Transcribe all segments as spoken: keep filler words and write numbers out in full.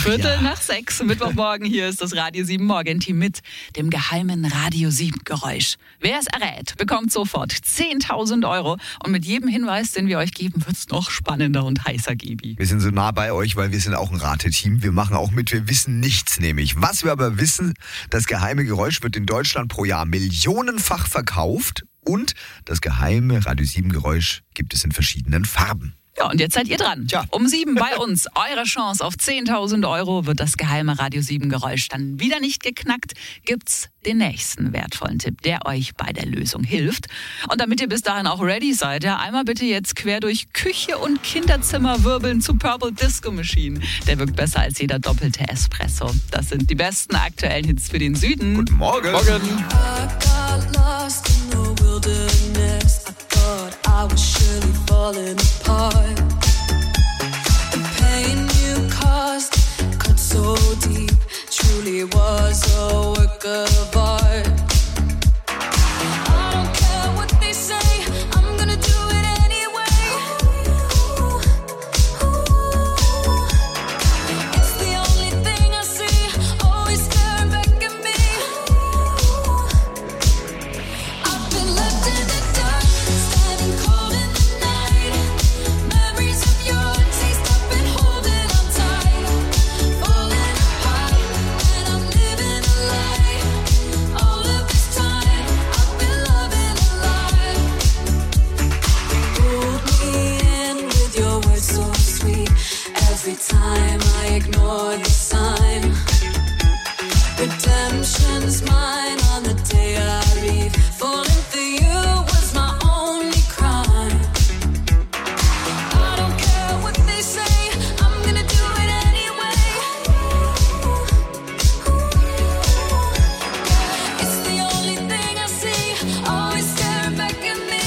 Viertel Ja. nach sechs, Mittwochmorgen. Hier ist das Radio sieben Morgenteam mit dem geheimen Radio sieben Geräusch. Wer es errät, bekommt sofort zehntausend Euro. Und mit jedem Hinweis, den wir euch geben, wird es noch spannender und heißer, Gibi. Wir sind so nah bei euch, weil wir sind auch ein Rateteam. Wir machen auch mit, wir wissen nichts nämlich. Was wir aber wissen, das geheime Geräusch wird in Deutschland pro Jahr millionenfach verkauft. Und das geheime Radio sieben Geräusch gibt es in verschiedenen Farben. Ja, und jetzt seid ihr dran. Tja. Um sieben bei uns. Eure Chance auf zehntausend Euro. Wird das geheime Radio sieben Geräusch dann wieder nicht geknackt, gibt's den nächsten wertvollen Tipp, der euch bei der Lösung hilft. Und damit ihr bis dahin auch ready seid, ja, einmal bitte jetzt quer durch Küche und Kinderzimmer wirbeln zu Purple Disco Machine. Der wirkt besser als jeder doppelte Espresso. Das sind die besten aktuellen Hits für den Süden. Guten Morgen. Morgen. I was surely falling apart. The pain you caused cut so deep, truly was a work of art. I don't care what they say, I'm gonna do it anyway. It's the only thing I see, always staring back at me. I've been left in the dark, standing cold in the night. Memories of your taste, I've been holding on tight. Falling apart, and I'm living a lie. All of this time, I've been loving a lie. Hold me in with your words so sweet. Every time I ignore the sign. Redemption's mine on the day I leave. Falling for you was my only crime. I don't care what they say, I'm gonna do it anyway. It's the only thing I see, always staring back at me.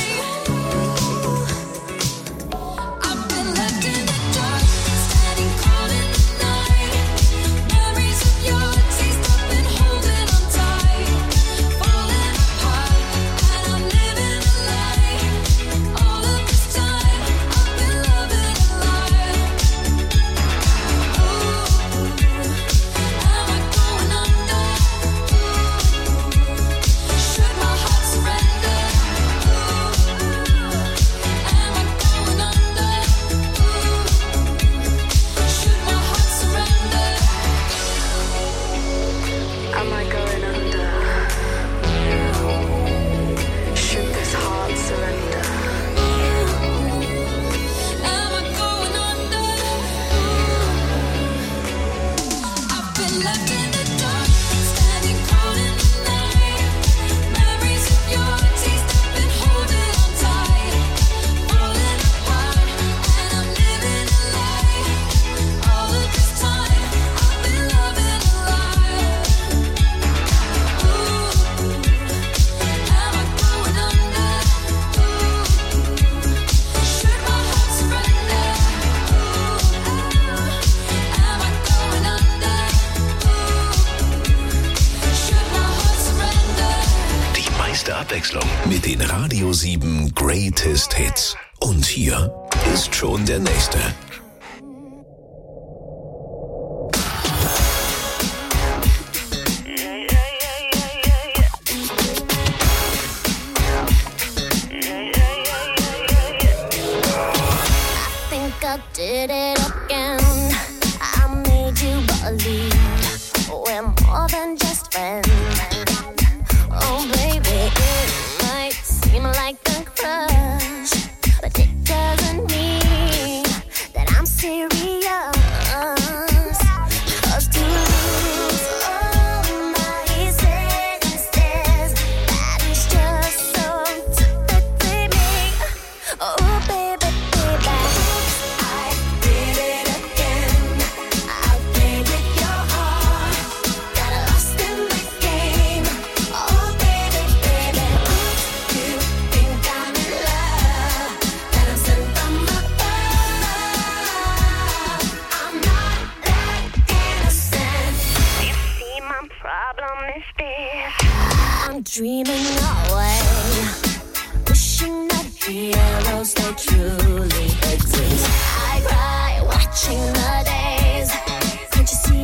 I've been left in the dark, standing cold in the night. Memories of your taste, I've been holding on tight. Falling apart, and I'm living a lie. All of this time, I've been loving a lie. Ooh, am I going under? Should my heart surrender? Am I going under? Should my heart surrender? Am I going under? Should this heart surrender? Am I going under? I've been left in the dark, standing cold in the night. Memories of your taste, I've been holding on tight. Falling apart, and I'm living a lie. All of this time, I've been loving a lie. Ooh, am I going under? Should my heart surrender? Am I going under? Should my heart surrender? Die meiste Abwechslung mit den Radio sieben Greatest Hits. Und hier ist schon der nächste. Think I did it again. I made you believe we're more than just friends. Oh, baby, it might seem like a crush, but it doesn't mean that I'm serious. 'Cause to lose all my senses, that is just so typically me. Oh, baby, baby, I did it again. I played with your heart, got lost in the game. Oh, baby, baby, you think I'm in love, that I'm sent from above. I'm not that innocent. You see, my problem is this: I'm dreaming away, wishing that heroes they truly exist. I cry watching the days. Can't you see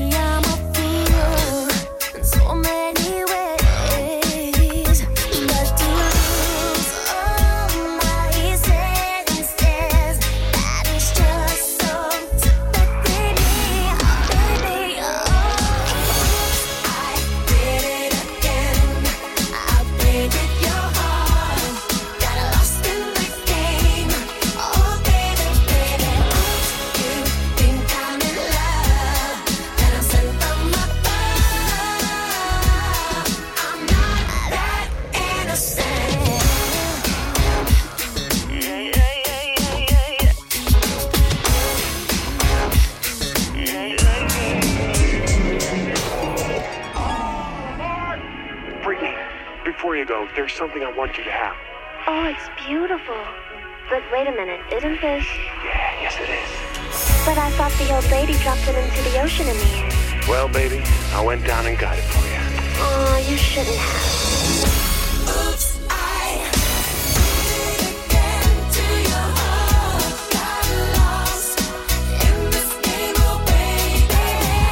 you go, there's something I want you to have. Oh, it's beautiful. But wait a minute, isn't this... Yeah, yes it is. But I thought the old lady dropped it into the ocean in the end. Well, baby, I went down and got it for you. Oh, you shouldn't have. Oops, I did it again to your heart. Got lost in this game, oh baby.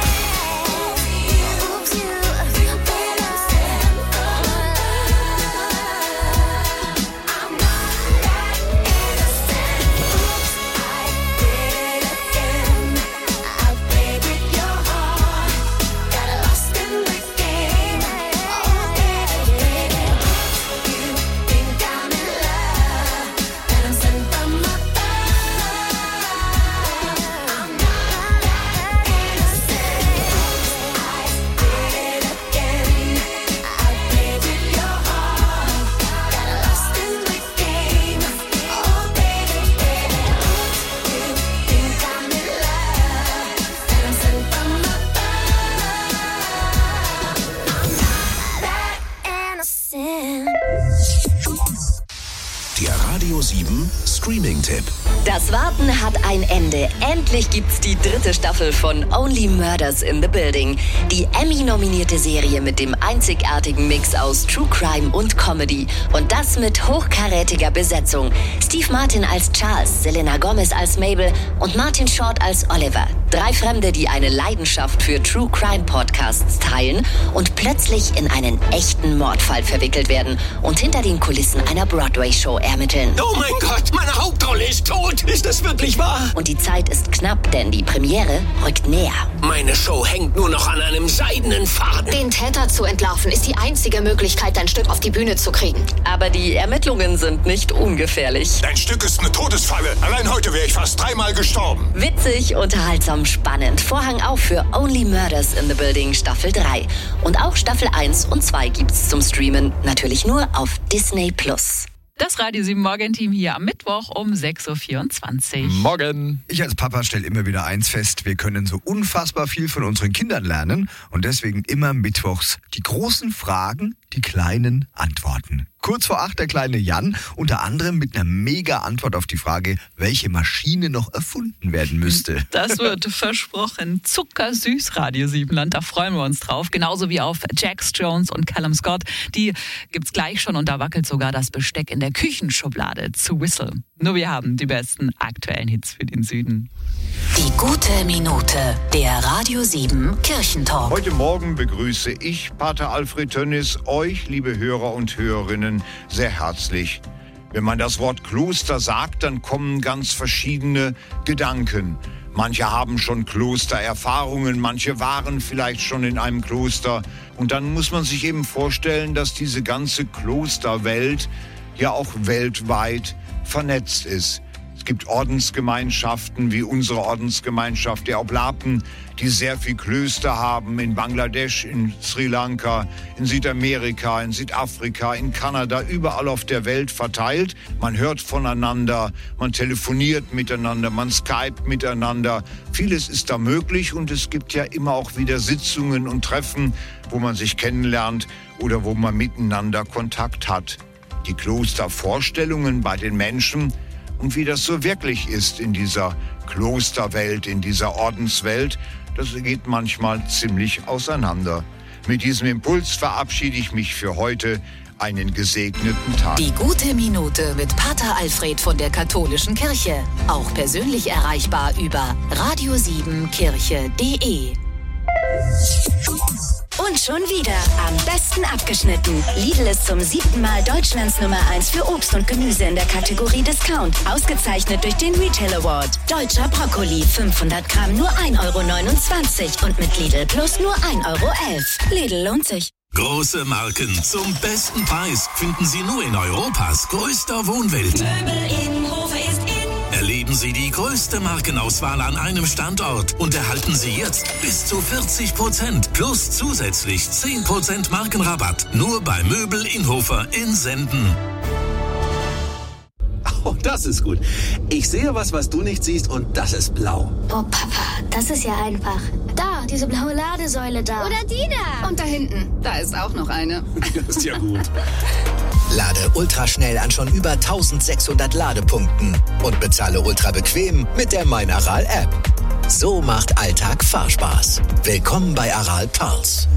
Oops, you, you better stand for love. I'm not that innocent. Oops, I did it again. I played with your heart. Got lost in the game. Oh baby, baby. You think I'm in love, that I'm sent from above. I'm not that innocent. Oops, I did it again. I played with your heart. Got lost in the game. Oh baby, baby. You think I'm in love, that I'm sent from above. I'm not that innocent. Der Radio sieben Streaming-Tipp. Das Warten hat ein Ende. Endlich gibt's die dritte Staffel von Only Murders in the Building. Die Emmy-nominierte Serie mit dem einzigartigen Mix aus True Crime und Comedy. Und das mit hochkarätiger Besetzung. Steve Martin als Charles, Selena Gomez als Mabel und Martin Short als Oliver. Drei Fremde, die eine Leidenschaft für True Crime Podcasts teilen und plötzlich in einen echten Mordfall verwickelt werden und hinter den Kulissen einer Broadway-Show ermitteln. Oh mein Gott, meine Hauptrolle ist tot. Ist das wirklich wahr? Und die Zeit ist knapp, denn die Premiere rückt näher. Meine Show hängt nur noch an einem seidenen Faden. Den Täter zu entlarven ist die einzige Möglichkeit, dein Stück auf die Bühne zu kriegen. Aber die Ermittlungen sind nicht ungefährlich. Dein Stück ist eine Todesfalle. Allein heute wäre ich fast dreimal gestorben. Witzig, unterhaltsam, spannend. Vorhang auf für Only Murders in the Building Staffel drei. Und auch Staffel eins und zwei gibt's zum Streamen. Natürlich nur auf Disney Plus. Das Radio sieben Morgenteam hier am Mittwoch um sechs Uhr vierundzwanzig. Morgen. Ich als Papa stelle immer wieder eins fest, wir können so unfassbar viel von unseren Kindern lernen und deswegen immer mittwochs die großen Fragen, die kleinen Antworten. Kurz vor acht der kleine Jan, unter anderem mit einer mega Antwort auf die Frage, welche Maschine noch erfunden werden müsste. Das wird versprochen. Zuckersüß Radio Siebenland, da freuen wir uns drauf. Genauso wie auf Jax Jones und Callum Scott. Die gibt's gleich schon und da wackelt sogar das Besteck in der Küchenschublade zu Whistle. Nur wir haben die besten aktuellen Hits für den Süden. Die gute Minute, der Radio sieben Kirchentalk. Heute Morgen begrüße ich, Pater Alfred Tönnis, euch, liebe Hörer und Hörerinnen, sehr herzlich. Wenn man das Wort Kloster sagt, dann kommen ganz verschiedene Gedanken. Manche haben schon Klostererfahrungen, manche waren vielleicht schon in einem Kloster. Und dann muss man sich eben vorstellen, dass diese ganze Klosterwelt ja auch weltweit vernetzt ist. Es gibt Ordensgemeinschaften wie unsere Ordensgemeinschaft der Oblaten, die sehr viel Klöster haben in Bangladesch, in Sri Lanka, in Südamerika, in Südafrika, in Kanada, überall auf der Welt verteilt. Man hört voneinander, man telefoniert miteinander, man skypt miteinander. Vieles ist da möglich und es gibt ja immer auch wieder Sitzungen und Treffen, wo man sich kennenlernt oder wo man miteinander Kontakt hat. Die Klostervorstellungen bei den Menschen und wie das so wirklich ist in dieser Klosterwelt, in dieser Ordenswelt, das geht manchmal ziemlich auseinander. Mit diesem Impuls verabschiede ich mich für heute. Einen gesegneten Tag. Die gute Minute mit Pater Alfred von der Katholischen Kirche. Auch persönlich erreichbar über radio sieben kirche punkt de. Und schon wieder am besten abgeschnitten. Lidl ist zum siebten Mal Deutschlands Nummer eins für Obst und Gemüse in der Kategorie Discount. Ausgezeichnet durch den Retail Award. Deutscher Brokkoli fünfhundert Gramm nur ein Euro neunundzwanzig und mit Lidl Plus nur ein Euro elf. Lidl lohnt sich. Große Marken zum besten Preis finden Sie nur in Europas größter Wohnwelt. Möbel in Hofe ist in. Erleben Sie die größte Markenauswahl an einem Standort und erhalten Sie jetzt bis zu vierzig Prozent plus zusätzlich zehn Prozent Markenrabatt. Nur bei Möbel in Hofer in Senden. Oh, das Das ist gut. Ich sehe was, was du nicht siehst, und das ist blau. Oh, Papa, das ist ja einfach. Da, diese blaue Ladesäule da. Oder die da. Und da hinten, da ist auch noch eine. Das ist ja gut. Lade ultraschnell an schon über eintausendsechshundert Ladepunkten und bezahle ultra bequem mit der Mein Aral App. So macht Alltag Fahrspaß. Willkommen bei Aral Pulse.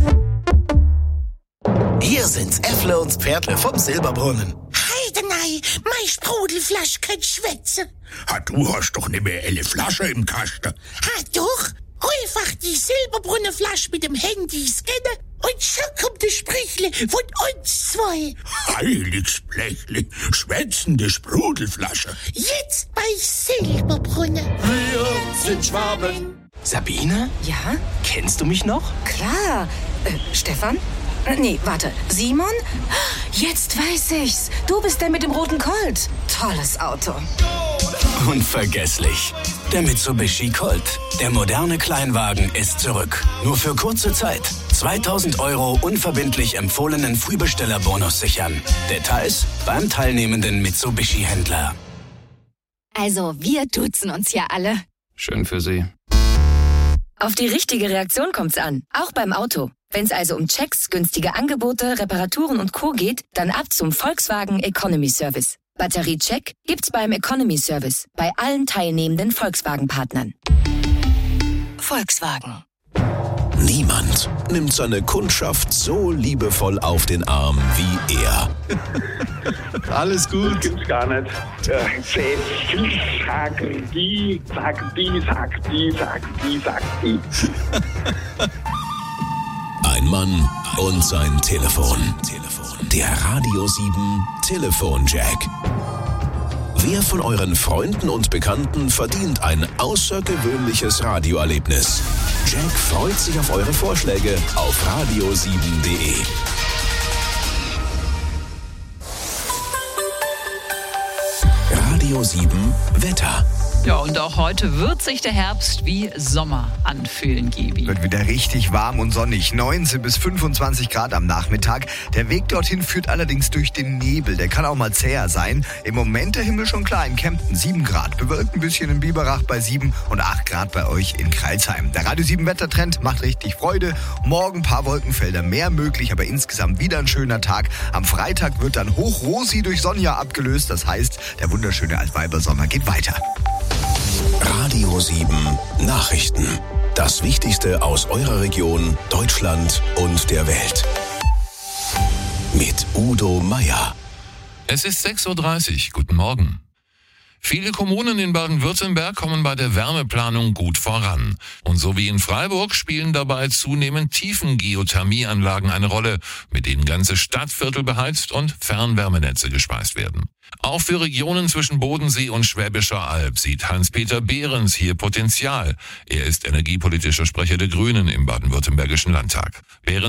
Hier sind's Äffle und Pferdle vom Silberbrunnen. Heidenei, mein Sprudelflasch kann schwätzen. Ha, du hast doch nicht mehr eine Flasche im Kasten. Ha, doch. Einfach die silberbrunne Flasche mit dem Handy scannen und schon kommt das Sprichle von uns zwei. Heiliges Blechle, schwätzende Sprudelflasche. Jetzt bei Silberbrunne. Wir sind Schwaben. Sabine? Ja? Kennst du mich noch? Klar. Äh, Stefan? Äh, Nee, warte. Simon? Jetzt weiß ich's. Du bist der mit dem roten Colt. Tolles Auto. Unvergesslich. Der Mitsubishi Colt. Der moderne Kleinwagen ist zurück. Nur für kurze Zeit. zweitausend Euro unverbindlich empfohlenen Frühbestellerbonus sichern. Details beim teilnehmenden Mitsubishi-Händler. Also, wir duzen uns ja alle. Schön für Sie. Auf die richtige Reaktion kommt's an, auch beim Auto. Wenn's also um Checks, günstige Angebote, Reparaturen und Co. geht, dann ab zum Volkswagen Economy Service. Batteriecheck gibt's beim Economy Service bei allen teilnehmenden Volkswagen-Partnern. Volkswagen. Niemand nimmt seine Kundschaft so liebevoll auf den Arm wie er. Alles gut. Das gibt's gar nicht. Sätzlich sagen die, sagt die, sagt die, sagt die, sagt die. Ein Mann und sein Telefon. Der Radio sieben Telefonjack. Wer von euren Freunden und Bekannten verdient ein außergewöhnliches Radioerlebnis? Jack freut sich auf eure Vorschläge auf radio sieben punkt de. Radio sieben Wetter. Ja, und auch heute wird sich der Herbst wie Sommer anfühlen, Gibi. Wird wieder richtig warm und sonnig. neunzehn bis fünfundzwanzig Grad am Nachmittag. Der Weg dorthin führt allerdings durch den Nebel. Der kann auch mal zäher sein. Im Moment der Himmel schon klar. In Kempten sieben Grad. Bewölkt ein bisschen in Biberach bei sieben und acht Grad bei euch in Crailsheim. Der Radio sieben Wettertrend macht richtig Freude. Morgen ein paar Wolkenfelder mehr möglich, aber insgesamt wieder ein schöner Tag. Am Freitag wird dann Hochrosi durch Sonja abgelöst. Das heißt, der wunderschöne Altweibersommer geht weiter. Radio sieben Nachrichten. Das Wichtigste aus eurer Region, Deutschland und der Welt. Mit Udo Meier. Es ist sechs Uhr dreißig. Guten Morgen. Viele Kommunen in Baden-Württemberg kommen bei der Wärmeplanung gut voran. Und so wie in Freiburg spielen dabei zunehmend Tiefengeothermieanlagen eine Rolle, mit denen ganze Stadtviertel beheizt und Fernwärmenetze gespeist werden. Auch für Regionen zwischen Bodensee und Schwäbischer Alb sieht Hans-Peter Behrens hier Potenzial. Er ist energiepolitischer Sprecher der Grünen im baden-württembergischen Landtag. Behrens